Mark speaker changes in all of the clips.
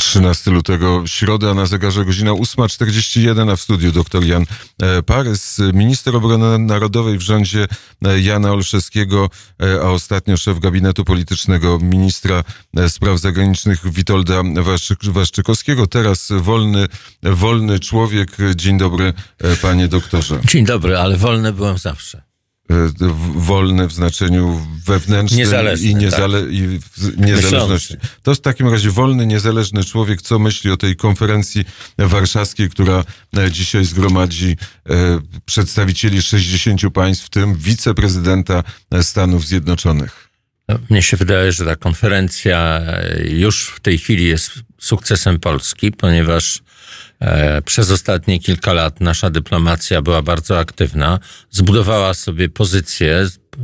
Speaker 1: 13 lutego, środa, na zegarze godzina 8:41, a w studiu dr Jan Parys, minister obrony narodowej w rządzie Jana Olszewskiego, a ostatnio szef gabinetu politycznego ministra spraw zagranicznych Witolda Waszczykowskiego. Teraz wolny człowiek. Dzień dobry, panie doktorze.
Speaker 2: Dzień dobry, ale wolny byłem zawsze.
Speaker 1: Wolny w znaczeniu wewnętrznym i niezależności. To w takim razie wolny, niezależny człowiek, co myśli o tej konferencji warszawskiej, która dzisiaj zgromadzi przedstawicieli 60 państw, w tym wiceprezydenta Stanów Zjednoczonych.
Speaker 2: Mnie się wydaje, że ta konferencja już w tej chwili jest sukcesem Polski, ponieważ przez ostatnie kilka lat nasza dyplomacja była bardzo aktywna, zbudowała sobie pozycję,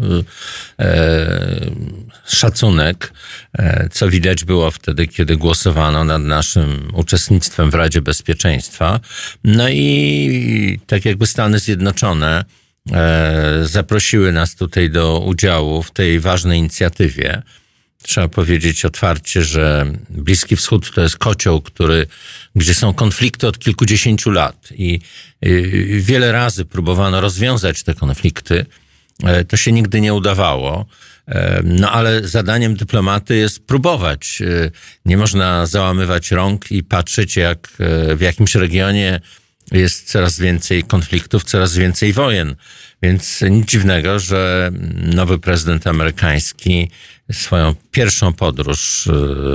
Speaker 2: szacunek, co widać było wtedy, kiedy głosowano nad naszym uczestnictwem w Radzie Bezpieczeństwa. No i tak jakby Stany Zjednoczone zaprosiły nas tutaj do udziału w tej ważnej inicjatywie. Trzeba powiedzieć otwarcie, że Bliski Wschód to jest kocioł, gdzie są konflikty od kilkudziesięciu lat i wiele razy próbowano rozwiązać te konflikty. To się nigdy nie udawało. No ale zadaniem dyplomaty jest próbować. Nie można załamywać rąk i patrzeć, jak w jakimś regionie jest coraz więcej konfliktów, coraz więcej wojen. Więc nic dziwnego, że nowy prezydent amerykański swoją pierwszą podróż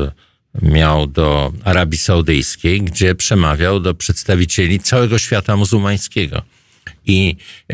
Speaker 2: miał do Arabii Saudyjskiej, gdzie przemawiał do przedstawicieli całego świata muzułmańskiego. I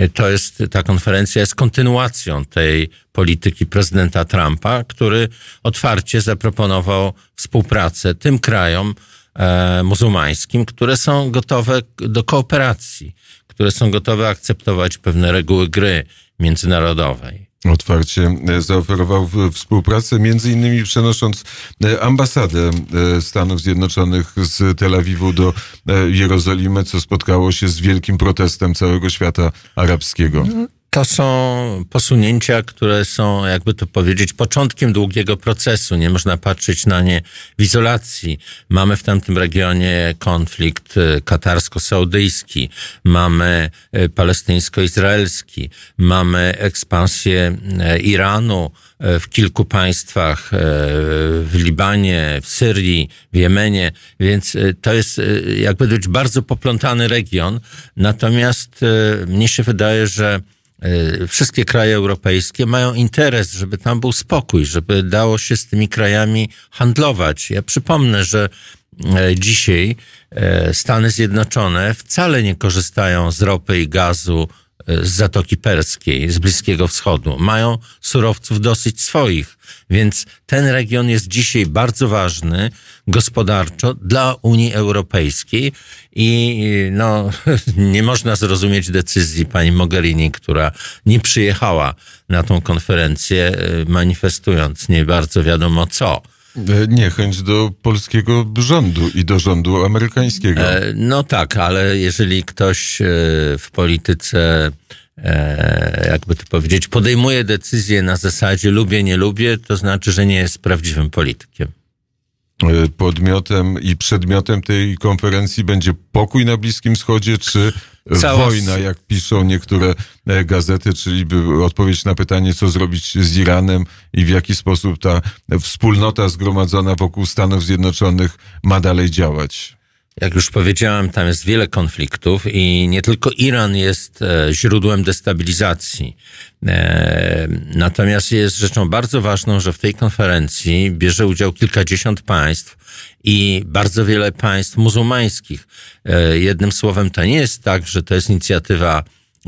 Speaker 2: ta konferencja jest kontynuacją tej polityki prezydenta Trumpa, który otwarcie zaproponował współpracę tym krajom muzułmańskim, które są gotowe do kooperacji, które są gotowe akceptować pewne reguły gry międzynarodowej.
Speaker 1: Otwarcie zaoferował współpracę, między innymi przenosząc ambasadę Stanów Zjednoczonych z Tel Awiwu do Jerozolimy, co spotkało się z wielkim protestem całego świata arabskiego.
Speaker 2: To są posunięcia, które są, jakby to powiedzieć, początkiem długiego procesu. Nie można patrzeć na nie w izolacji. Mamy w tamtym regionie konflikt katarsko-saudyjski, mamy palestyńsko-izraelski, mamy ekspansję Iranu w kilku państwach, w Libanie, w Syrii, w Jemenie, więc to jest jakby dość bardzo poplątany region. Natomiast mnie się wydaje, że wszystkie kraje europejskie mają interes, żeby tam był spokój, żeby dało się z tymi krajami handlować. Ja przypomnę, że dzisiaj Stany Zjednoczone wcale nie korzystają z ropy i gazu z Zatoki Perskiej, z Bliskiego Wschodu. Mają surowców dosyć swoich, więc ten region jest dzisiaj bardzo ważny gospodarczo dla Unii Europejskiej i nie można zrozumieć decyzji pani Mogherini, która nie przyjechała na tą konferencję, manifestując nie bardzo wiadomo co.
Speaker 1: Niechęć do polskiego rządu i do rządu amerykańskiego.
Speaker 2: No tak, ale jeżeli ktoś w polityce, jakby to powiedzieć, podejmuje decyzje na zasadzie lubię, nie lubię, to znaczy, że nie jest prawdziwym politykiem.
Speaker 1: Podmiotem i przedmiotem tej konferencji będzie pokój na Bliskim Wschodzie, czy wojna, jak piszą niektóre gazety, czyli odpowiedź na pytanie, co zrobić z Iranem i w jaki sposób ta wspólnota zgromadzona wokół Stanów Zjednoczonych ma dalej działać.
Speaker 2: Jak już powiedziałem, tam jest wiele konfliktów i nie tylko Iran jest źródłem destabilizacji. Natomiast jest rzeczą bardzo ważną, że w tej konferencji bierze udział kilkadziesiąt państw i bardzo wiele państw muzułmańskich. Jednym słowem, to nie jest tak, że to jest inicjatywa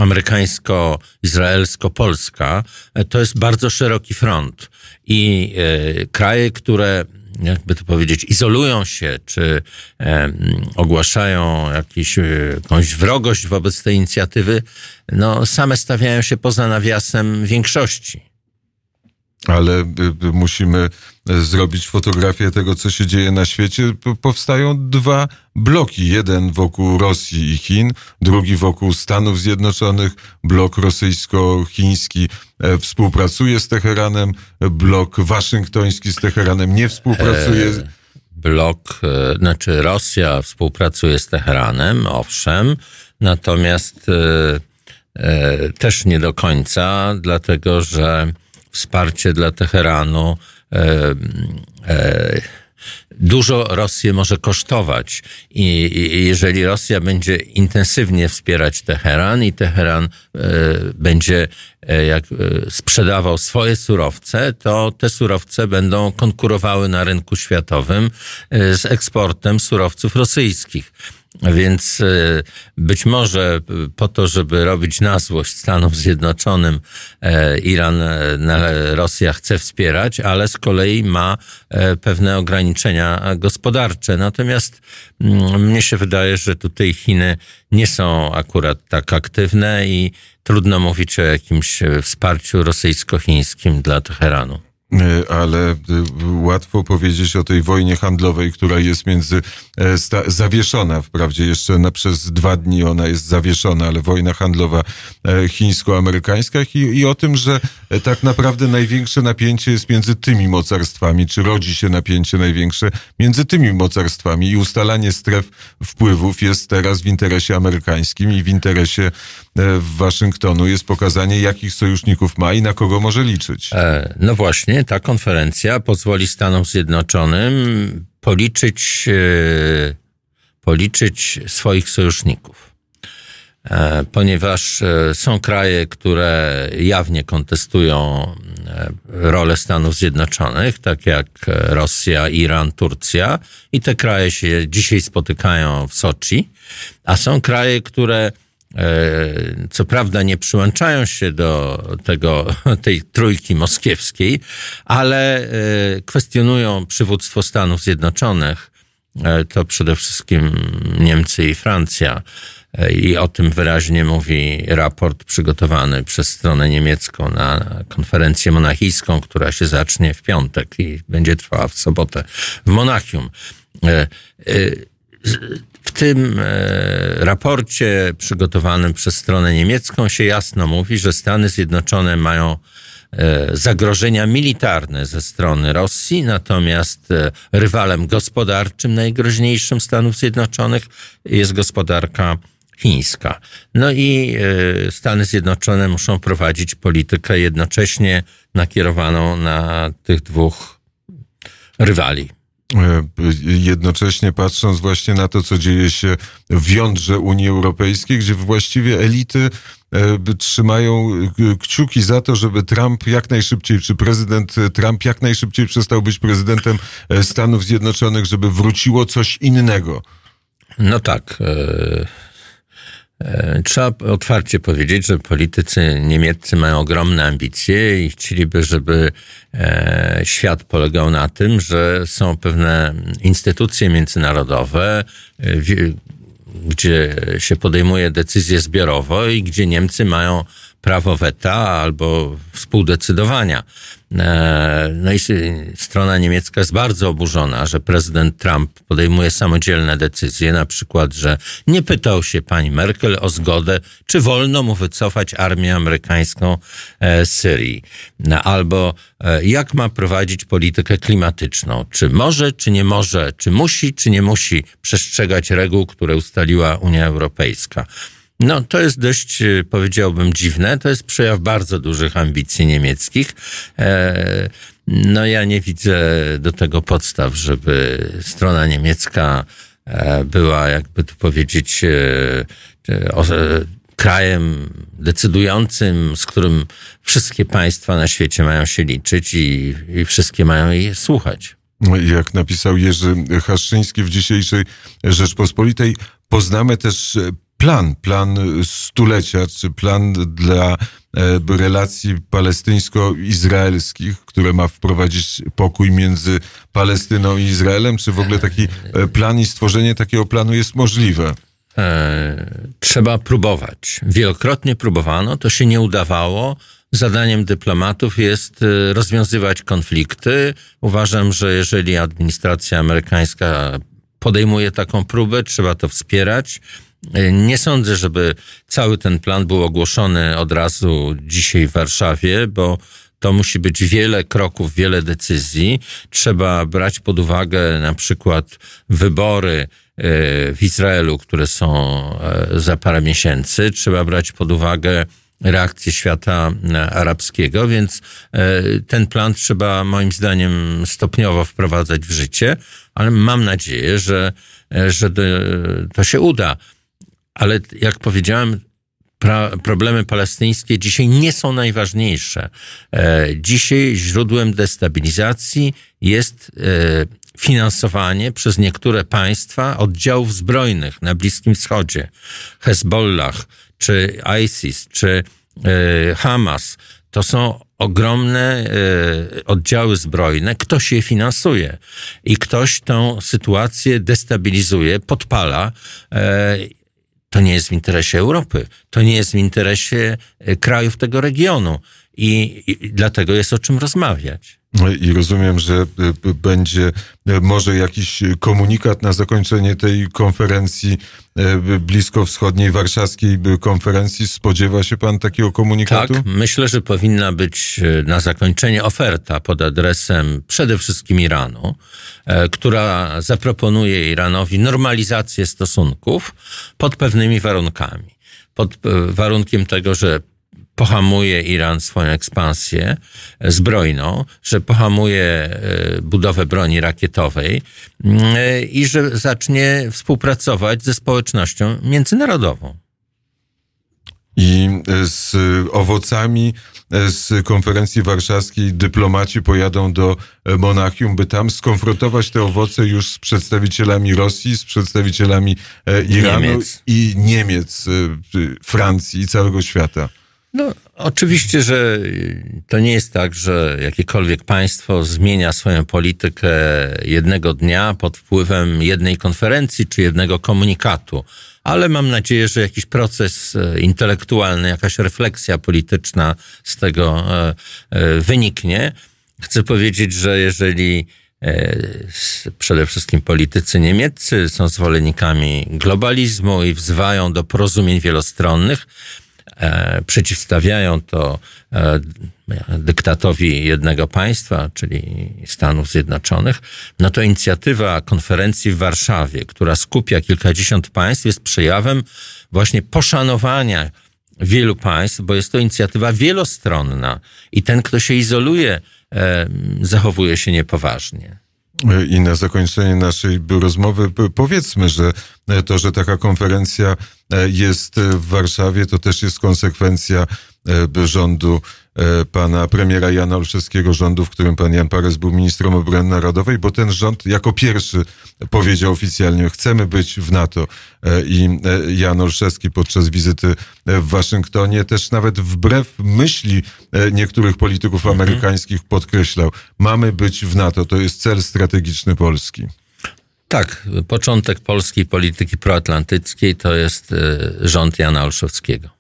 Speaker 2: amerykańsko-izraelsko-polska. To jest bardzo szeroki front i kraje, które jakby to powiedzieć, izolują się, czy ogłaszają jakąś wrogość wobec tej inicjatywy, same stawiają się poza nawiasem większości.
Speaker 1: Ale musimy zrobić fotografię tego, co się dzieje na świecie. Powstają dwa bloki. Jeden wokół Rosji i Chin, drugi wokół Stanów Zjednoczonych. Blok rosyjsko-chiński współpracuje z Teheranem, blok waszyngtoński z Teheranem nie współpracuje.
Speaker 2: znaczy Rosja współpracuje z Teheranem, owszem, natomiast też nie do końca, dlatego że wsparcie dla Teheranu dużo Rosję może kosztować i jeżeli Rosja będzie intensywnie wspierać Teheran i Teheran będzie sprzedawał swoje surowce, to te surowce będą konkurowały na rynku światowym z eksportem surowców rosyjskich. Więc być może po to, żeby robić na złość Stanom Zjednoczonym, Rosja chce wspierać, ale z kolei ma pewne ograniczenia gospodarcze. Natomiast mnie się wydaje, że tutaj Chiny nie są akurat tak aktywne i trudno mówić o jakimś wsparciu rosyjsko-chińskim dla Teheranu.
Speaker 1: Ale łatwo powiedzieć o tej wojnie handlowej, która jest zawieszona, wprawdzie jeszcze przez 2 dni ona jest zawieszona, ale wojna handlowa chińsko-amerykańska i o tym, że tak naprawdę największe napięcie jest między tymi mocarstwami, czy rodzi się napięcie największe między tymi mocarstwami i ustalanie stref wpływów jest teraz w interesie amerykańskim i w interesie Waszyngtonu jest pokazanie, jakich sojuszników ma i na kogo może liczyć.
Speaker 2: No właśnie, ta konferencja pozwoli Stanom Zjednoczonym policzyć swoich sojuszników. Ponieważ są kraje, które jawnie kontestują rolę Stanów Zjednoczonych, tak jak Rosja, Iran, Turcja, i te kraje się dzisiaj spotykają w Soczi, a są kraje, które co prawda nie przyłączają się do tej trójki moskiewskiej, ale kwestionują przywództwo Stanów Zjednoczonych. To przede wszystkim Niemcy i Francja. I o tym wyraźnie mówi raport przygotowany przez stronę niemiecką na konferencję monachijską, która się zacznie w piątek i będzie trwała w sobotę w Monachium. W tym raporcie przygotowanym przez stronę niemiecką się jasno mówi, że Stany Zjednoczone mają zagrożenia militarne ze strony Rosji, natomiast rywalem gospodarczym najgroźniejszym Stanów Zjednoczonych jest gospodarka chińska. No i Stany Zjednoczone muszą prowadzić politykę jednocześnie nakierowaną na tych 2 rywali.
Speaker 1: Jednocześnie patrząc właśnie na to, co dzieje się w jądrze Unii Europejskiej, gdzie właściwie elity trzymają kciuki za to, żeby Trump jak najszybciej, czy prezydent Trump jak najszybciej przestał być prezydentem Stanów Zjednoczonych, żeby wróciło coś innego.
Speaker 2: No tak. Trzeba otwarcie powiedzieć, że politycy niemieccy mają ogromne ambicje i chcieliby, żeby świat polegał na tym, że są pewne instytucje międzynarodowe, gdzie się podejmuje decyzje zbiorowo i gdzie Niemcy mają prawo weta albo współdecydowania. No i strona niemiecka jest bardzo oburzona, że prezydent Trump podejmuje samodzielne decyzje, na przykład, że nie pytał się pani Merkel o zgodę, czy wolno mu wycofać armię amerykańską z Syrii. Albo jak ma prowadzić politykę klimatyczną, czy może, czy nie może, czy musi, czy nie musi przestrzegać reguł, które ustaliła Unia Europejska. No, to jest dość, powiedziałbym, dziwne. To jest przejaw bardzo dużych ambicji niemieckich. No, ja nie widzę do tego podstaw, żeby strona niemiecka była, jakby tu powiedzieć, krajem decydującym, z którym wszystkie państwa na świecie mają się liczyć i wszystkie mają jej słuchać.
Speaker 1: Jak napisał Jerzy Haszczyński w dzisiejszej Rzeczpospolitej, poznamy też plan stulecia, czy plan dla relacji palestyńsko-izraelskich, które ma wprowadzić pokój między Palestyną i Izraelem, czy w ogóle taki plan i stworzenie takiego planu jest możliwe?
Speaker 2: Trzeba próbować. Wielokrotnie próbowano, to się nie udawało. Zadaniem dyplomatów jest rozwiązywać konflikty. Uważam, że jeżeli administracja amerykańska podejmuje taką próbę, trzeba to wspierać. Nie sądzę, żeby cały ten plan był ogłoszony od razu dzisiaj w Warszawie, bo To musi być wiele kroków, wiele decyzji. Trzeba brać pod uwagę na przykład wybory w Izraelu, które są za parę miesięcy. Trzeba brać pod uwagę reakcję świata arabskiego, więc ten plan trzeba moim zdaniem stopniowo wprowadzać w życie, ale mam nadzieję, że to się uda. Ale jak powiedziałem, problemy palestyńskie dzisiaj nie są najważniejsze. Dzisiaj źródłem destabilizacji jest finansowanie przez niektóre państwa oddziałów zbrojnych na Bliskim Wschodzie. Hezbollah, czy ISIS, czy Hamas. To są ogromne oddziały zbrojne. Ktoś je finansuje i ktoś tę sytuację destabilizuje, podpala. To nie jest w interesie Europy. To nie jest w interesie krajów tego regionu. I dlatego jest o czym rozmawiać.
Speaker 1: I rozumiem, że będzie może jakiś komunikat na zakończenie tej konferencji bliskowschodniej, warszawskiej konferencji. Spodziewa się pan takiego komunikatu?
Speaker 2: Tak, myślę, że powinna być na zakończenie oferta pod adresem przede wszystkim Iranu, która zaproponuje Iranowi normalizację stosunków pod pewnymi warunkami. Pod warunkiem tego, że pohamuje Iran swoją ekspansję zbrojną, że pohamuje budowę broni rakietowej i że zacznie współpracować ze społecznością międzynarodową.
Speaker 1: I z owocami z konferencji warszawskiej dyplomaci pojadą do Monachium, by tam skonfrontować te owoce już z przedstawicielami Rosji, z przedstawicielami Iranu i Niemiec, Francji i całego świata.
Speaker 2: No, oczywiście, że to nie jest tak, że jakiekolwiek państwo zmienia swoją politykę jednego dnia pod wpływem jednej konferencji czy jednego komunikatu. Ale mam nadzieję, że jakiś proces intelektualny, jakaś refleksja polityczna z tego wyniknie. Chcę powiedzieć, że jeżeli przede wszystkim politycy niemieccy są zwolennikami globalizmu i wzywają do porozumień wielostronnych, przeciwstawiają to dyktatowi jednego państwa, czyli Stanów Zjednoczonych, no to inicjatywa konferencji w Warszawie, która skupia kilkadziesiąt państw, jest przejawem właśnie poszanowania wielu państw, bo jest to inicjatywa wielostronna i ten, kto się izoluje, zachowuje się niepoważnie.
Speaker 1: I na zakończenie naszej rozmowy powiedzmy, że to, że taka konferencja jest w Warszawie, to też jest konsekwencja rządu pana premiera Jana Olszewskiego, rządu, w którym pan Jan Pares był ministrem obrony narodowej, bo ten rząd jako pierwszy powiedział oficjalnie, chcemy być w NATO. I Jan Olszewski podczas wizyty w Waszyngtonie też nawet wbrew myśli niektórych polityków amerykańskich podkreślał, mamy być w NATO, to jest cel strategiczny Polski.
Speaker 2: Tak, początek polskiej polityki proatlantyckiej to jest rząd Jana Olszewskiego.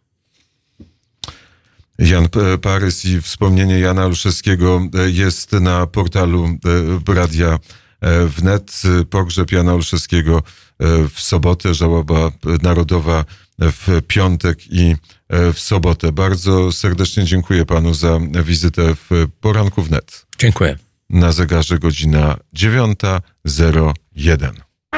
Speaker 1: Jan Pares i wspomnienie Jana Olszewskiego jest na portalu Radia Wnet. Pogrzeb Jana Olszewskiego w sobotę, żałoba narodowa w piątek i w sobotę. Bardzo serdecznie dziękuję panu za wizytę w Poranku Wnet.
Speaker 2: Dziękuję.
Speaker 1: Na zegarze godzina 9:01.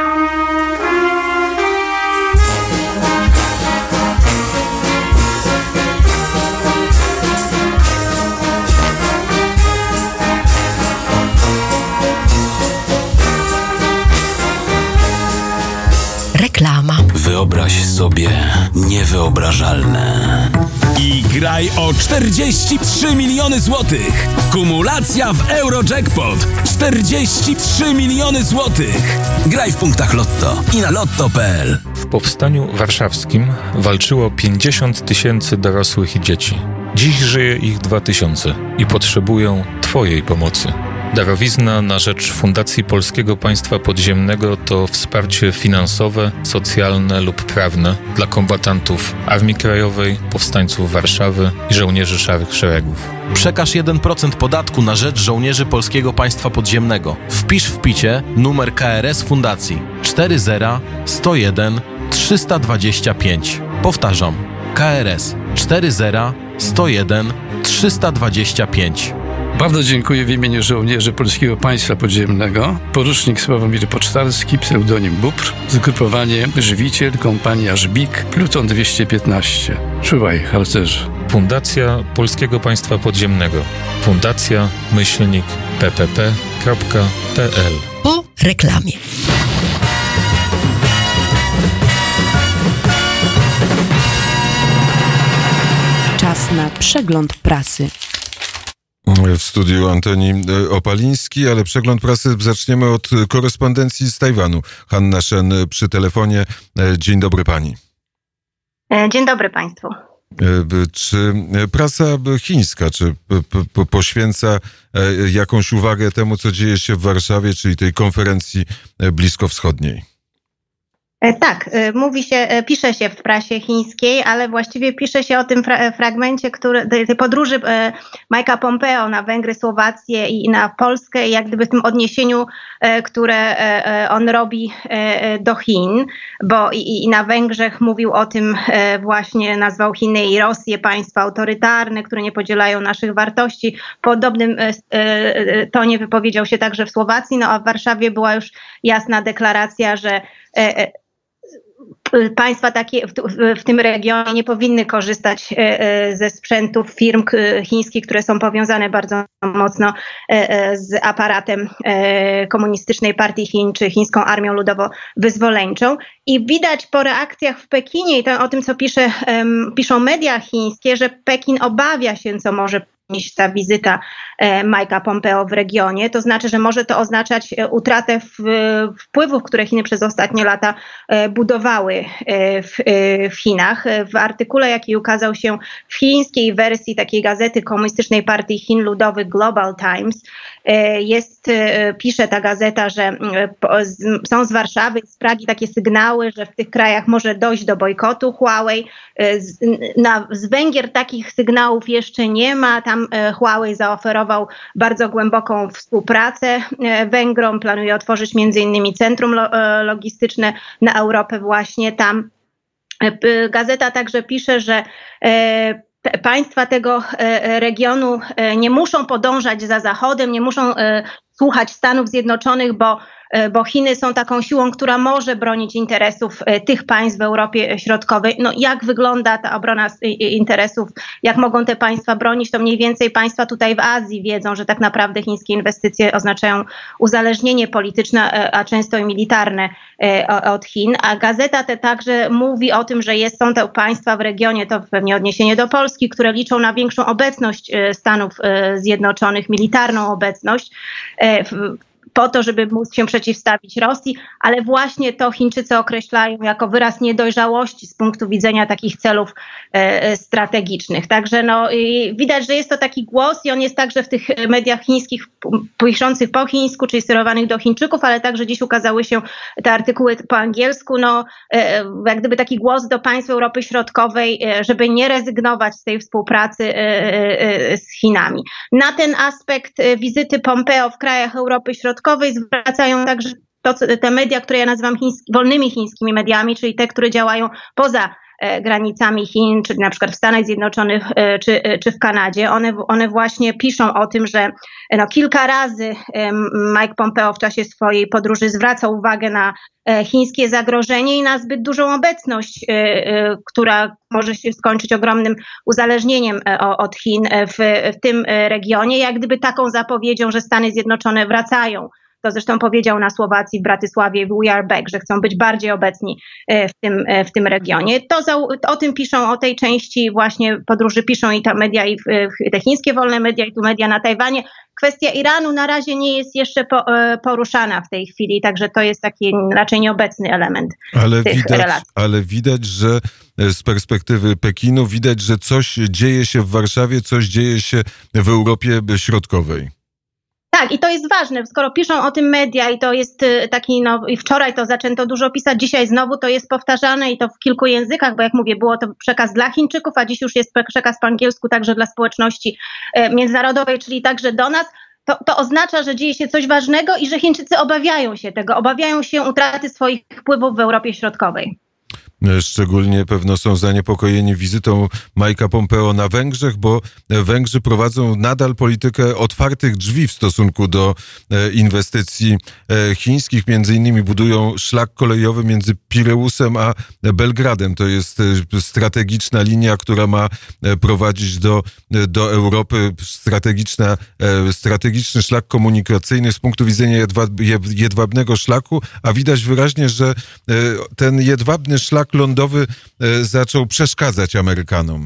Speaker 3: Reklama.
Speaker 4: Wyobraź sobie niewyobrażalne.
Speaker 5: I graj o 43 miliony złotych. Kumulacja w Eurojackpot. 43 miliony złotych. Graj w punktach Lotto i na lotto.pl.
Speaker 6: W powstaniu warszawskim walczyło 50 000 dorosłych i dzieci. Dziś żyje ich 2000 i potrzebują Twojej pomocy. Darowizna na rzecz Fundacji Polskiego Państwa Podziemnego to wsparcie finansowe, socjalne lub prawne dla kombatantów Armii Krajowej, powstańców Warszawy i żołnierzy Szarych Szeregów.
Speaker 7: Przekaż 1% podatku na rzecz żołnierzy Polskiego Państwa Podziemnego. Wpisz w picie numer KRS Fundacji 40 101 325. Powtarzam, KRS 40 101 325. 325.
Speaker 3: Bardzo dziękuję w imieniu żołnierzy Polskiego Państwa Podziemnego. Porucznik Sławomir Pocztalski, pseudonim Bóbr, zgrupowanie Żywiciel, kompania Żbik, pluton 215. Czuwaj, harcerzu.
Speaker 6: Fundacja Polskiego Państwa Podziemnego. Fundacja-ppp.pl.
Speaker 4: Po reklamie. Czas na przegląd prasy.
Speaker 1: W studiu Antoni Opaliński, ale przegląd prasy zaczniemy od korespondencji z Tajwanu. Hanna Shen przy telefonie. Dzień dobry pani.
Speaker 8: Dzień dobry państwu.
Speaker 1: Czy prasa chińska, czy poświęca jakąś uwagę temu, co dzieje się w Warszawie, czyli tej konferencji bliskowschodniej?
Speaker 8: Tak, pisze się w prasie chińskiej, ale właściwie pisze się o tym fragmencie, tej podróży Mike'a Pompeo na Węgry, Słowację i na Polskę, jak gdyby w tym odniesieniu, które on robi do Chin, bo i na Węgrzech mówił o tym właśnie, nazwał Chiny i Rosję państwa autorytarne, które nie podzielają naszych wartości. W podobnym tonie wypowiedział się także w Słowacji, no a w Warszawie była już jasna deklaracja, że państwa takie w tym regionie nie powinny korzystać ze sprzętów firm chińskich, które są powiązane bardzo mocno z aparatem Komunistycznej Partii Chin czy Chińską Armią Ludowo-Wyzwoleńczą. I widać po reakcjach w Pekinie i o tym, co piszą media chińskie, że Pekin obawia się, co może niż ta wizyta Mike'a Pompeo w regionie. To znaczy, że może to oznaczać utratę wpływów, które Chiny przez ostatnie lata budowały w Chinach. W artykule, jaki ukazał się w chińskiej wersji takiej gazety Komunistycznej Partii Chin Ludowych Global Times, pisze ta gazeta, że są z Warszawy, z Pragi takie sygnały, że w tych krajach może dojść do bojkotu Huawei. Z Węgier takich sygnałów jeszcze nie ma. Tam Huawei zaoferował bardzo głęboką współpracę Węgrom. Planuje otworzyć m.in. centrum logistyczne na Europę właśnie tam. Gazeta także pisze, że państwa tego regionu nie muszą podążać za Zachodem, nie muszą słuchać Stanów Zjednoczonych, bo Chiny są taką siłą, która może bronić interesów tych państw w Europie Środkowej. No jak wygląda ta obrona interesów, jak mogą te państwa bronić, to mniej więcej państwa tutaj w Azji wiedzą, że tak naprawdę chińskie inwestycje oznaczają uzależnienie polityczne, a często i militarne od Chin. A gazeta ta także mówi o tym, że są te państwa w regionie, to pewnie odniesienie do Polski, które liczą na większą obecność Stanów Zjednoczonych, militarną obecność, po to, żeby móc się przeciwstawić Rosji, ale właśnie to Chińczycy określają jako wyraz niedojrzałości z punktu widzenia takich celów strategicznych. Także widać, że jest to taki głos i on jest także w tych mediach chińskich piszących po chińsku, czyli sterowanych do Chińczyków, ale także dziś ukazały się te artykuły po angielsku, jak gdyby taki głos do państw Europy Środkowej, żeby nie rezygnować z tej współpracy z Chinami. Na ten aspekt wizyty Pompeo w krajach Europy Środkowej zwracają także te media, które ja nazywam wolnymi chińskimi mediami, czyli te, które działają poza granicami Chin, czyli na przykład w Stanach Zjednoczonych czy w Kanadzie. One właśnie piszą o tym, że kilka razy Mike Pompeo w czasie swojej podróży zwracał uwagę na chińskie zagrożenie i na zbyt dużą obecność, która może się skończyć ogromnym uzależnieniem od Chin w tym regionie, jak gdyby taką zapowiedzią, że Stany Zjednoczone wracają. To zresztą powiedział na Słowacji w Bratysławie We Are Back, że chcą być bardziej obecni w tym regionie. O tym piszą, o tej części właśnie podróży piszą i te media, i te chińskie wolne media, i tu media na Tajwanie. Kwestia Iranu na razie nie jest jeszcze poruszana w tej chwili, także to jest taki raczej nieobecny element tych relacji.
Speaker 1: Ale widać, że z perspektywy Pekinu widać, że coś dzieje się w Warszawie, coś dzieje się w Europie Środkowej.
Speaker 8: Tak, i to jest ważne, skoro piszą o tym media i to jest taki, i wczoraj to zaczęto dużo pisać, dzisiaj znowu to jest powtarzane i to w kilku językach, bo jak mówię, było to przekaz dla Chińczyków, a dziś już jest przekaz po angielsku także dla społeczności międzynarodowej, czyli także do nas. To oznacza, że dzieje się coś ważnego i że Chińczycy obawiają się tego, obawiają się utraty swoich wpływów w Europie Środkowej.
Speaker 1: Szczególnie pewno są zaniepokojeni wizytą Mike'a Pompeo na Węgrzech, bo Węgrzy prowadzą nadal politykę otwartych drzwi w stosunku do inwestycji chińskich. Między innymi budują szlak kolejowy między Pireusem a Belgradem. To jest strategiczna linia, która ma prowadzić do Europy. Strategiczny szlak komunikacyjny z punktu widzenia jedwabnego szlaku, a widać wyraźnie, że ten jedwabny szlak lądowy zaczął przeszkadzać Amerykanom.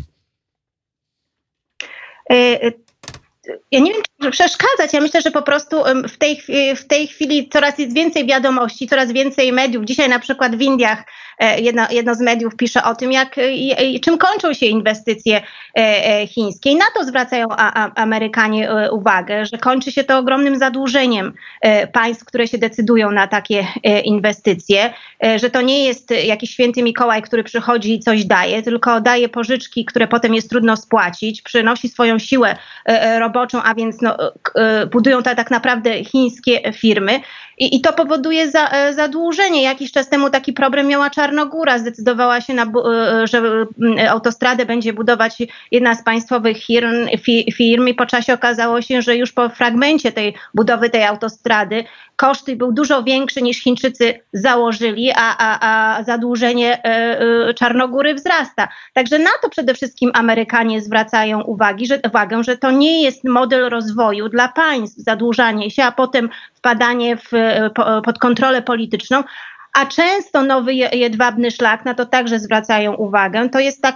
Speaker 8: Ja nie wiem, czy przeszkadzać. Ja myślę, że po prostu w tej chwili coraz jest więcej wiadomości, coraz więcej mediów. Dzisiaj na przykład w Indiach jedno z mediów pisze o tym, czym kończą się inwestycje chińskie. I na to zwracają Amerykanie uwagę, że kończy się to ogromnym zadłużeniem państw, które się decydują na takie inwestycje, że to nie jest jakiś święty Mikołaj, który przychodzi i coś daje, tylko daje pożyczki, które potem jest trudno spłacić, przynosi swoją siłę roboczą, a więc budują to tak naprawdę chińskie firmy. I to powoduje zadłużenie. Jakiś czas temu taki problem miała Czarnogóra. Zdecydowała się, że autostradę będzie budować jedna z państwowych firm i po czasie okazało się, że już po fragmencie tej budowy tej autostrady koszty był dużo większy niż Chińczycy założyli, a zadłużenie Czarnogóry wzrasta. Także na to przede wszystkim Amerykanie zwracają uwagę, że to nie jest model rozwoju dla państw, zadłużanie się, a potem wpadanie pod kontrolę polityczną. A często nowy jedwabny szlak, na to także zwracają uwagę, to jest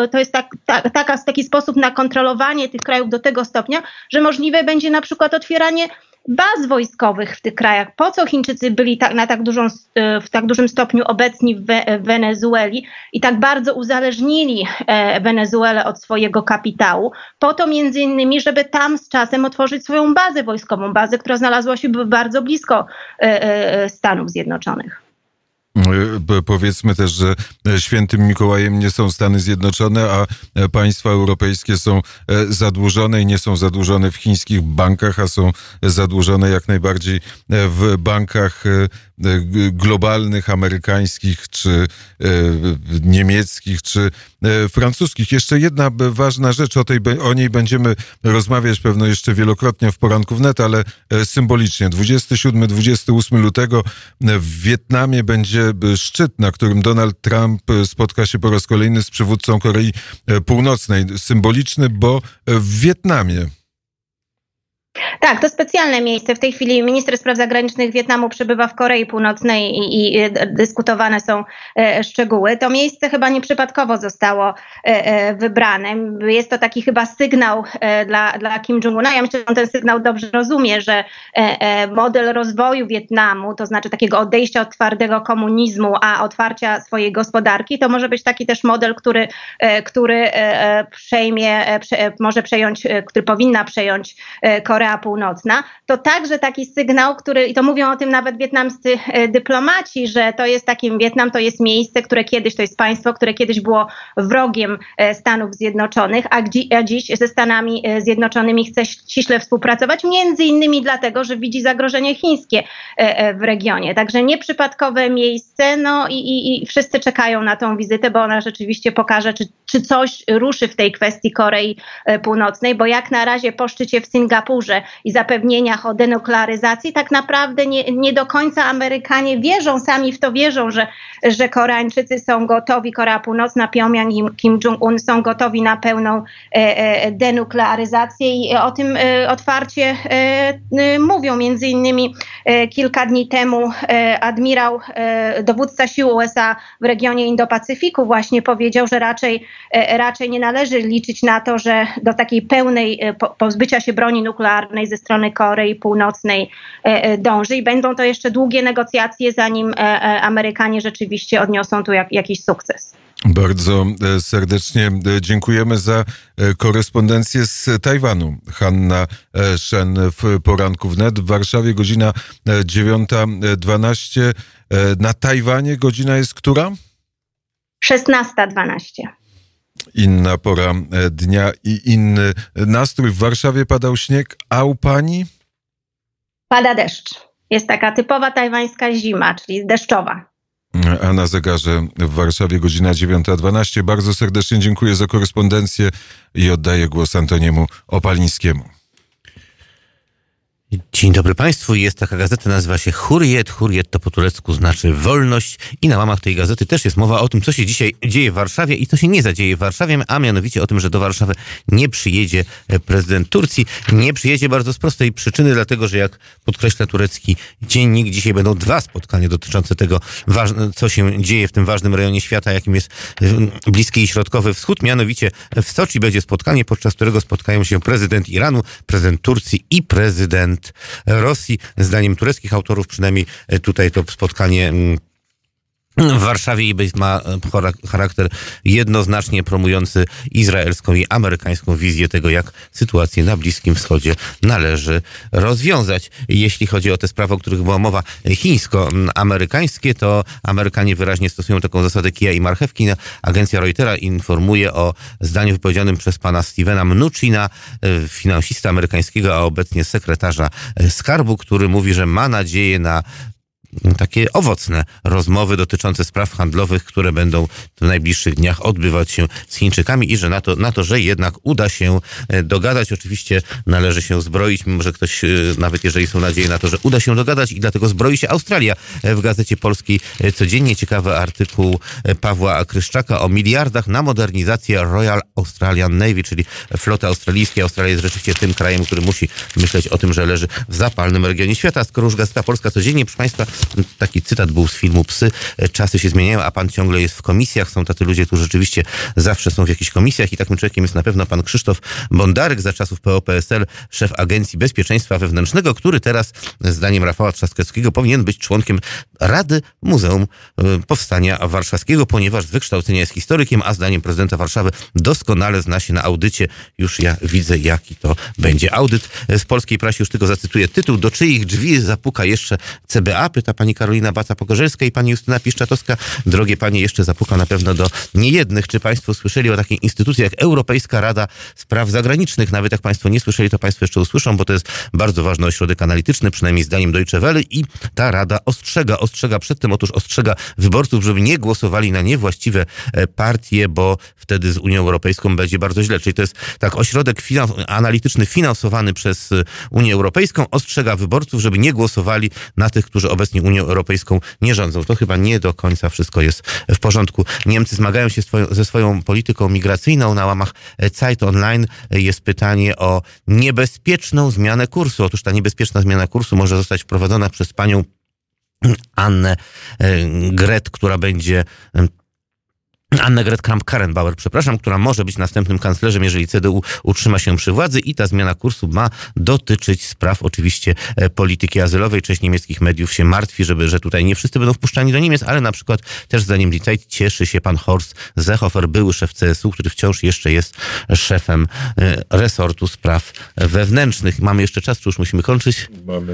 Speaker 8: taki sposób na kontrolowanie tych krajów do tego stopnia, że możliwe będzie na przykład otwieranie baz wojskowych w tych krajach. Po co Chińczycy byli w tak dużym stopniu obecni w Wenezueli i tak bardzo uzależnili Wenezuelę od swojego kapitału? Po to między innymi, żeby tam z czasem otworzyć swoją bazę wojskową, bazę, która znalazła się bardzo blisko Stanów Zjednoczonych.
Speaker 1: Powiedzmy też, że świętym Mikołajem nie są Stany Zjednoczone, a państwa europejskie są zadłużone i nie są zadłużone w chińskich bankach, a są zadłużone jak najbardziej w bankach globalnych, amerykańskich, czy niemieckich, czy francuskich. Jeszcze jedna ważna rzecz, o niej będziemy rozmawiać pewno jeszcze wielokrotnie w Poranku Wnet, ale symbolicznie. 27-28 lutego w Wietnamie będzie szczyt, na którym Donald Trump spotka się po raz kolejny z przywódcą Korei Północnej. Symboliczny, bo w Wietnamie.
Speaker 8: Tak, to specjalne miejsce. W tej chwili minister spraw zagranicznych Wietnamu przebywa w Korei Północnej i dyskutowane są szczegóły. To miejsce chyba nieprzypadkowo zostało wybrane. Jest to taki chyba sygnał dla Kim Jong-una. Ja myślę, że on ten sygnał dobrze rozumie, że model rozwoju Wietnamu, to znaczy takiego odejścia od twardego komunizmu, a otwarcia swojej gospodarki, to może być taki też model, który powinna przejąć Korea Północna. To także taki sygnał, i to mówią o tym nawet wietnamscy dyplomaci, że Wietnam to jest miejsce, to jest państwo, które kiedyś było wrogiem Stanów Zjednoczonych, a dziś ze Stanami Zjednoczonymi chce ściśle współpracować, między innymi dlatego, że widzi zagrożenie chińskie w regionie. Także nieprzypadkowe miejsce, i wszyscy czekają na tą wizytę, bo ona rzeczywiście pokaże, czy coś ruszy w tej kwestii Korei Północnej, bo jak na razie po szczycie w Singapurze i zapewnieniach o denuklearyzacji, tak naprawdę nie do końca Amerykanie sami w to wierzą, że Koreańczycy są gotowi, Korea Północna, Pjongjang i Kim Jong-un są gotowi na pełną denuklearyzację i o tym otwarcie mówią. Między innymi kilka dni temu dowódca sił USA w regionie Indo-Pacyfiku właśnie powiedział, że raczej nie należy liczyć na to, że do takiej pełnej pozbycia się broni nuklearnej ze strony Korei Północnej dąży i będą to jeszcze długie negocjacje, zanim Amerykanie rzeczywiście odniosą tu jakiś sukces.
Speaker 1: Bardzo serdecznie dziękujemy za korespondencję z Tajwanu. Hanna Shen w Poranku Wnet. W Warszawie godzina 9:12. Na Tajwanie godzina jest która?
Speaker 8: 16:12.
Speaker 1: Inna pora dnia i inny nastrój. W Warszawie padał śnieg, a u pani?
Speaker 8: Pada deszcz. Jest taka typowa tajwańska zima, czyli deszczowa.
Speaker 1: a na zegarze w Warszawie godzina 9:12. Bardzo serdecznie dziękuję za korespondencję i oddaję głos Antoniemu Opalińskiemu.
Speaker 9: Dzień dobry Państwu. Jest taka gazeta, nazywa się Hurriyet. Hurriyet to po turecku znaczy wolność i na łamach tej gazety też jest mowa o tym, co się dzisiaj dzieje w Warszawie i co się nie zadzieje w Warszawie, a mianowicie o tym, że do Warszawy nie przyjedzie prezydent Turcji. Nie przyjedzie bardzo z prostej przyczyny, dlatego że jak podkreśla turecki dziennik, dzisiaj będą 2 spotkania dotyczące tego, co się dzieje w tym ważnym rejonie świata, jakim jest Bliski i Środkowy Wschód. Mianowicie w Soczi będzie spotkanie, podczas którego spotkają się prezydent Iranu, prezydent Turcji i prezydent Rosji. Zdaniem tureckich autorów przynajmniej tutaj to spotkanie w Warszawie ma charakter jednoznacznie promujący izraelską i amerykańską wizję tego, jak sytuację na Bliskim Wschodzie należy rozwiązać. Jeśli chodzi o te sprawy, o których była mowa, chińsko-amerykańskie, to Amerykanie wyraźnie stosują taką zasadę kija i marchewki. Agencja Reutera informuje o zdaniu wypowiedzianym przez pana Stevena Mnuchina, finansista amerykańskiego, a obecnie sekretarza skarbu, który mówi, że ma nadzieję na takie owocne rozmowy dotyczące spraw handlowych, które będą w najbliższych dniach odbywać się z Chińczykami i że na to, że jednak uda się dogadać. Oczywiście należy się zbroić, mimo że ktoś, nawet jeżeli są nadzieje na to, że uda się dogadać i dlatego zbroi się Australia. W Gazecie Polskiej codziennie ciekawy artykuł Pawła Kryszczaka o miliardach na modernizację Royal Australian Navy, czyli floty australijskiej. Australia jest rzeczywiście tym krajem, który musi myśleć o tym, że leży w zapalnym regionie świata. Skoro już Gazeta Polska codziennie, proszę Państwa, taki cytat był z filmu Psy. Czasy się zmieniają, a pan ciągle jest w komisjach. Są tacy ludzie, którzy rzeczywiście zawsze są w jakichś komisjach i takim człowiekiem jest na pewno pan Krzysztof Bondarek, za czasów PO-PSL, szef Agencji Bezpieczeństwa Wewnętrznego, który teraz, zdaniem Rafała Trzaskowskiego, powinien być członkiem Rady Muzeum Powstania Warszawskiego, ponieważ z wykształcenia jest historykiem, a zdaniem prezydenta Warszawy doskonale zna się na audycie. Już ja widzę, jaki to będzie audyt. Z polskiej prasy już tylko zacytuję tytuł: do czyich drzwi zapuka jeszcze CBA? Pyta pani Karolina Baca-Pogorzelska i pani Justyna Piszczatowska. Drogie panie, jeszcze zapuka na pewno do niejednych. Czy państwo słyszeli o takiej instytucji jak Europejska Rada Spraw Zagranicznych? Nawet jak państwo nie słyszeli, to państwo jeszcze usłyszą, bo to jest bardzo ważny ośrodek analityczny, przynajmniej zdaniem Deutsche Welle, i ta rada ostrzega przed tym, otóż ostrzega wyborców, żeby nie głosowali na niewłaściwe partie, bo wtedy z Unią Europejską będzie bardzo źle. Czyli to jest tak ośrodek analityczny finansowany przez Unię Europejską, ostrzega wyborców, żeby nie głosowali na tych, którzy obecnie Unią Europejską nie rządzą. To chyba nie do końca wszystko jest w porządku. Niemcy zmagają się ze swoją polityką migracyjną. Na łamach Zeit Online jest pytanie o niebezpieczną zmianę kursu. Otóż ta niebezpieczna zmiana kursu może zostać wprowadzona przez panią Annę Annegret Kramp-Karrenbauer, która może być następnym kanclerzem, jeżeli CDU utrzyma się przy władzy, i ta zmiana kursu ma dotyczyć spraw oczywiście polityki azylowej. Część niemieckich mediów się martwi, że tutaj nie wszyscy będą wpuszczani do Niemiec, ale na przykład też zdaniem Die Zeit cieszy się pan Horst Seehofer, były szef CSU, który wciąż jeszcze jest szefem resortu spraw wewnętrznych. Mamy jeszcze czas, czy już musimy kończyć?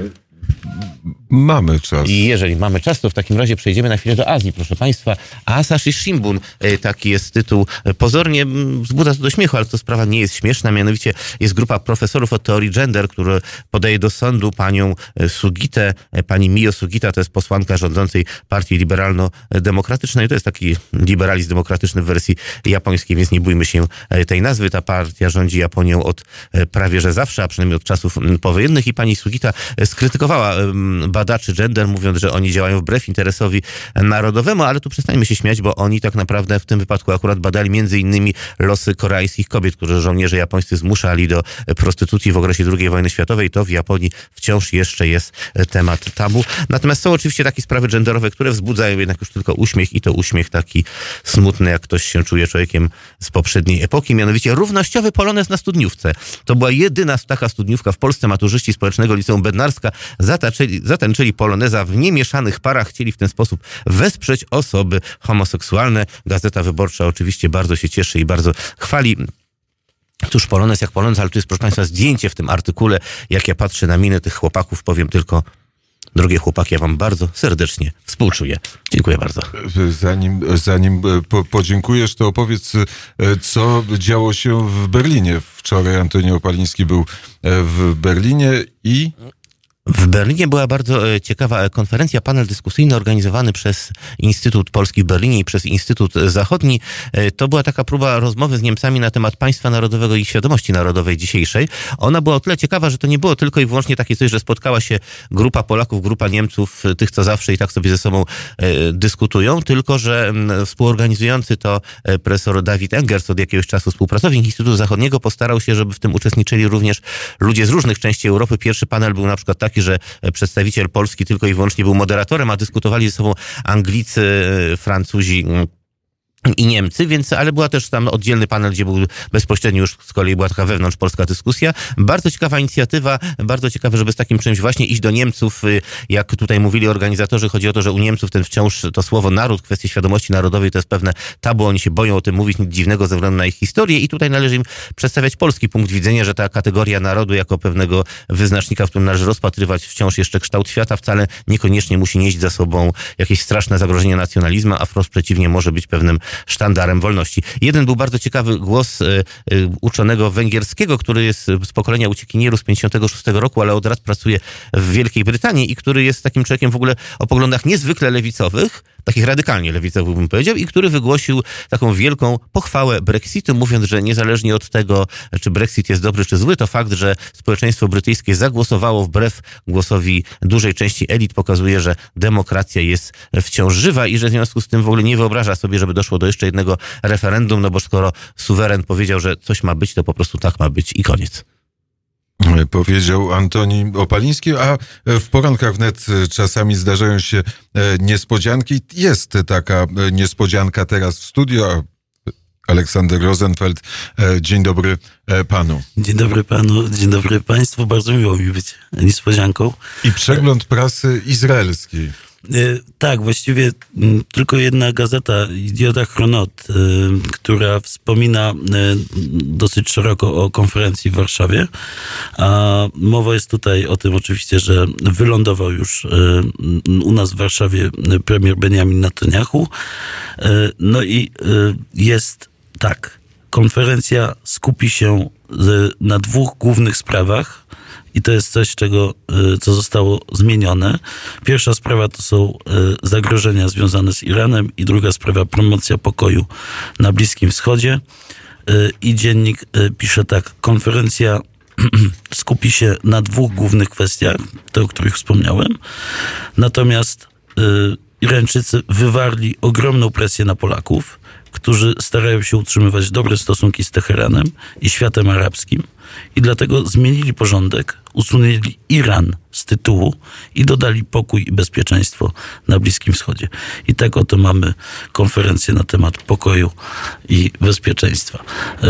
Speaker 1: Mamy czas.
Speaker 9: I jeżeli mamy czas, to w takim razie przejdziemy na chwilę do Azji, proszę Państwa. Asahi Shimbun, taki jest tytuł. Pozornie wzbudza to do śmiechu, ale to sprawa nie jest śmieszna. Mianowicie jest grupa profesorów od teorii gender, który podaje do sądu panią Sugitę. Pani Mio Sugita to jest posłanka rządzącej Partii Liberalno-Demokratycznej. To jest taki liberalizm demokratyczny w wersji japońskiej, więc nie bójmy się tej nazwy. Ta partia rządzi Japonią od prawie że zawsze, a przynajmniej od czasów powojennych, i pani Sugita skrytykowała badaczy gender, mówiąc, że oni działają wbrew interesowi narodowemu, ale tu przestańmy się śmiać, bo oni tak naprawdę w tym wypadku akurat badali między innymi losy koreańskich kobiet, które żołnierze japońscy zmuszali do prostytucji w okresie II wojny światowej. To w Japonii wciąż jeszcze jest temat tabu. Natomiast są oczywiście takie sprawy genderowe, które wzbudzają jednak już tylko uśmiech, i to uśmiech taki smutny, jak ktoś się czuje człowiekiem z poprzedniej epoki, mianowicie równościowy polonez na studniówce. To była jedyna taka studniówka w Polsce. Maturzyści Społecznego Liceum Bednarska zatańczyli poloneza w niemieszanych parach, chcieli w ten sposób wesprzeć osoby homoseksualne. Gazeta Wyborcza oczywiście bardzo się cieszy i bardzo chwali. Cóż, polonez jak polonez, ale tu jest, proszę Państwa, zdjęcie w tym artykule. Jak ja patrzę na miny tych chłopaków, powiem tylko: drogie chłopaki, ja wam bardzo serdecznie współczuję. Dziękuję bardzo.
Speaker 1: Zanim podziękujesz, to opowiedz, co działo się w Berlinie. Wczoraj Antoni Opaliński był w Berlinie i
Speaker 9: W Berlinie była bardzo ciekawa konferencja, panel dyskusyjny organizowany przez Instytut Polski w Berlinie i przez Instytut Zachodni. To była taka próba rozmowy z Niemcami na temat państwa narodowego i świadomości narodowej dzisiejszej. Ona była o tyle ciekawa, że to nie było tylko i wyłącznie takie coś, że spotkała się grupa Polaków, grupa Niemców, tych co zawsze i tak sobie ze sobą dyskutują, tylko że współorganizujący to profesor Dawid Engers, od jakiegoś czasu współpracownik Instytutu Zachodniego, postarał się, żeby w tym uczestniczyli również ludzie z różnych części Europy. Pierwszy panel był na przykład taki, że przedstawiciel Polski tylko i wyłącznie był moderatorem, a dyskutowali ze sobą Anglicy, Francuzi i Niemcy, ale była też tam oddzielny panel, gdzie był bezpośrednio już z kolei była taka wewnątrzpolska dyskusja. Bardzo ciekawa inicjatywa, bardzo ciekawe, żeby z takim czymś właśnie iść do Niemców. Jak tutaj mówili organizatorzy, chodzi o to, że u Niemców ten wciąż to słowo naród, kwestia świadomości narodowej to jest pewne tabu, oni się boją o tym mówić, nic dziwnego ze względu na ich historię i tutaj należy im przedstawiać polski punkt widzenia, że ta kategoria narodu jako pewnego wyznacznika, w którym należy rozpatrywać wciąż jeszcze kształt świata, wcale niekoniecznie musi nieść za sobą jakieś straszne zagrożenie nacjonalizmu, a wprost przeciwnie może być pewnym sztandarem wolności. Jeden był bardzo ciekawy głos uczonego węgierskiego, który jest z pokolenia uciekinierów z 56 roku, ale od lat pracuje w Wielkiej Brytanii i który jest takim człowiekiem w ogóle o poglądach niezwykle lewicowych, takich radykalnie lewicowych bym powiedział, i który wygłosił taką wielką pochwałę Brexitu, mówiąc, że niezależnie od tego, czy Brexit jest dobry, czy zły, to fakt, że społeczeństwo brytyjskie zagłosowało wbrew głosowi dużej części elit, pokazuje, że demokracja jest wciąż żywa i że w związku z tym w ogóle nie wyobraża sobie, żeby doszło do jeszcze jednego referendum, no bo skoro suweren powiedział, że coś ma być, to po prostu tak ma być i koniec.
Speaker 1: Powiedział Antoni Opaliński, a w porankach wnet czasami zdarzają się niespodzianki. Jest taka niespodzianka teraz w studio. Aleksander Rosenfeld, dzień dobry panu.
Speaker 10: Dzień dobry panu, dzień dobry państwu. Bardzo miło mi być niespodzianką.
Speaker 1: I przegląd prasy izraelskiej.
Speaker 10: Tak, właściwie tylko jedna gazeta, Idiota Chronot, która wspomina dosyć szeroko o konferencji w Warszawie. A mowa jest tutaj o tym oczywiście, że wylądował już u nas w Warszawie premier Benjamin Netanyahu. No i jest tak, konferencja skupi się na dwóch głównych sprawach. I to jest coś, co zostało zmienione. Pierwsza sprawa to są zagrożenia związane z Iranem i druga sprawa promocja pokoju na Bliskim Wschodzie. I dziennik pisze tak, konferencja skupi się na dwóch głównych kwestiach, te, o których wspomniałem. Natomiast Irańczycy wywarli ogromną presję na Polaków, którzy starają się utrzymywać dobre stosunki z Teheranem i światem arabskim i dlatego zmienili porządek, usunęli Iran z tytułu i dodali pokój i bezpieczeństwo na Bliskim Wschodzie. I tak oto mamy konferencję na temat pokoju i bezpieczeństwa.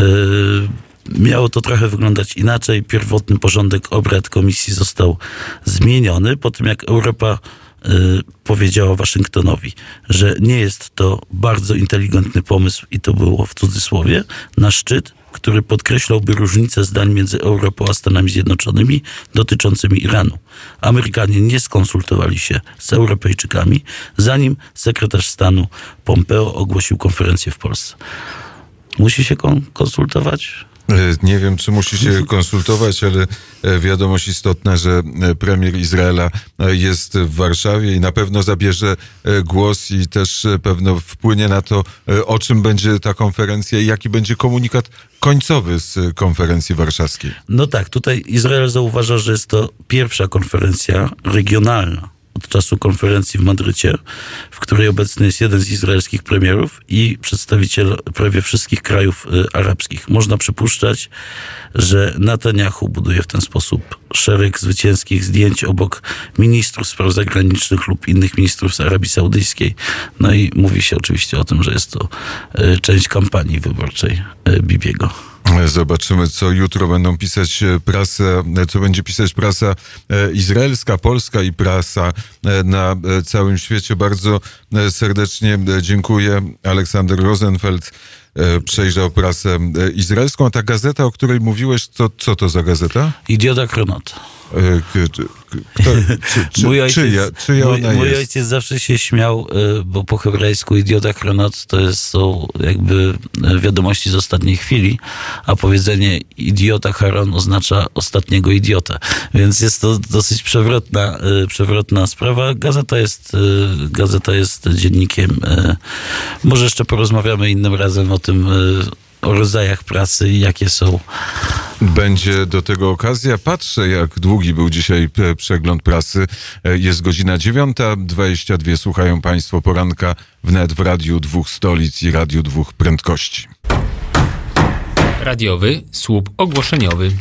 Speaker 10: Miało to trochę wyglądać inaczej. Pierwotny porządek obrad komisji został zmieniony po tym, jak Europa powiedziała Waszyngtonowi, że nie jest to bardzo inteligentny pomysł i to było w cudzysłowie, na szczyt, który podkreślałby różnice zdań między Europą a Stanami Zjednoczonymi dotyczącymi Iranu. Amerykanie nie skonsultowali się z Europejczykami, zanim sekretarz stanu Pompeo ogłosił konferencję w Polsce. Musi się konsultować?
Speaker 1: Nie wiem, czy musi się konsultować, ale wiadomość istotna, że premier Izraela jest w Warszawie i na pewno zabierze głos i też pewno wpłynie na to, o czym będzie ta konferencja i jaki będzie komunikat końcowy z konferencji warszawskiej.
Speaker 10: No tak, tutaj Izrael zauważa, że jest to pierwsza konferencja regionalna od czasu konferencji w Madrycie, w której obecny jest jeden z izraelskich premierów i przedstawiciel prawie wszystkich krajów arabskich. Można przypuszczać, że Netanyahu buduje w ten sposób szereg zwycięskich zdjęć obok ministrów spraw zagranicznych lub innych ministrów z Arabii Saudyjskiej. No i mówi się oczywiście o tym, że jest to część kampanii wyborczej Bibiego.
Speaker 1: Zobaczymy, co jutro będą pisać co będzie pisać prasa izraelska, polska i prasa na całym świecie. Bardzo serdecznie dziękuję. Aleksander Rosenfeld przejrzał prasę izraelską. A ta gazeta, o której mówiłeś, co to za gazeta?
Speaker 10: Idiota Chronot.
Speaker 1: Czyja ona
Speaker 10: mój
Speaker 1: jest?
Speaker 10: ojciec zawsze się śmiał, bo po hebrajsku idiota chronot to są jakby wiadomości z ostatniej chwili, a powiedzenie idiota Haron oznacza ostatniego idiotę. Więc jest to dosyć przewrotna sprawa. Gazeta jest dziennikiem. Może jeszcze porozmawiamy innym razem o tym, o rodzajach pracy i jakie są.
Speaker 1: Będzie do tego okazja. Patrzę, jak długi był dzisiaj przegląd prasy. Jest godzina 9:22. Słuchają Państwo poranka wnet w Radiu Dwóch Stolic i Radiu Dwóch Prędkości.
Speaker 11: Radiowy słup ogłoszeniowy.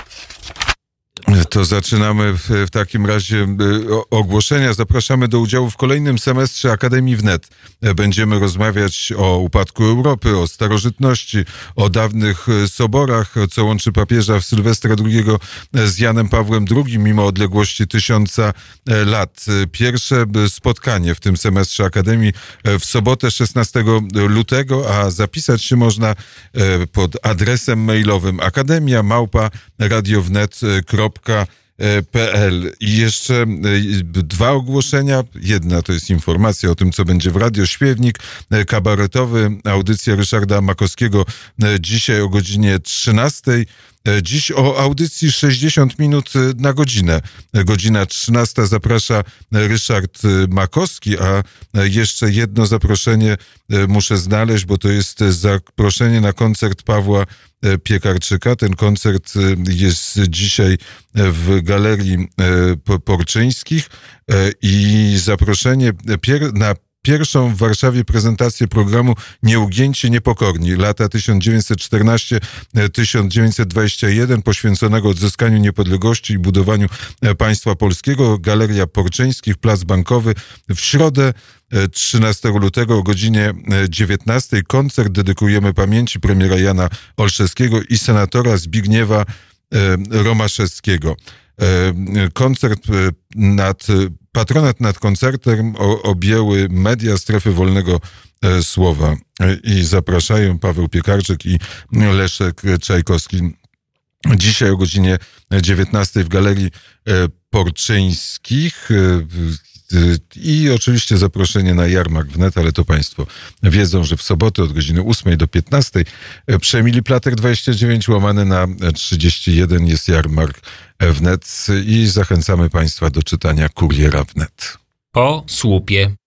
Speaker 1: To zaczynamy w takim razie ogłoszenia. Zapraszamy do udziału w kolejnym semestrze Akademii Wnet. Będziemy rozmawiać o upadku Europy, o starożytności, o dawnych soborach, co łączy papieża Sylwestra II z Janem Pawłem II mimo odległości 1000 lat. Pierwsze spotkanie w tym semestrze Akademii w sobotę 16 lutego, a zapisać się można pod adresem mailowym akademia@radiownet.pl. I jeszcze dwa ogłoszenia. Jedna to jest informacja o tym, co będzie w Radio Śpiewnik kabaretowy, audycja Ryszarda Makowskiego dzisiaj o godzinie 13:00. Dziś o audycji 60 minut na godzinę. Godzina 13:00 zaprasza Ryszard Makowski, a jeszcze jedno zaproszenie muszę znaleźć, bo to jest zaproszenie na koncert Pawła Piekarczyka. Ten koncert jest dzisiaj w Galerii Porczyńskich i zaproszenie na pierwszą w Warszawie prezentację programu Nieugięci Niepokorni, lata 1914-1921, poświęconego odzyskaniu niepodległości i budowaniu państwa polskiego. Galeria Porczyńskich, Plac Bankowy. W środę 13 lutego o godzinie 19:00 koncert dedykujemy pamięci premiera Jana Olszewskiego i senatora Zbigniewa Romaszewskiego. Koncert patronat nad koncertem objęły media Strefy Wolnego Słowa i zapraszają Paweł Piekarczyk i Leszek Czajkowski. Dzisiaj o godzinie 19:00 w Galerii Porczyńskich. I oczywiście zaproszenie na jarmark wnet, ale to Państwo wiedzą, że w sobotę od godziny 8:00 do 15:00 przy Emilii Platek 29/31 jest jarmark wnet i zachęcamy Państwa do czytania Kuriera wnet.
Speaker 11: Po słupie.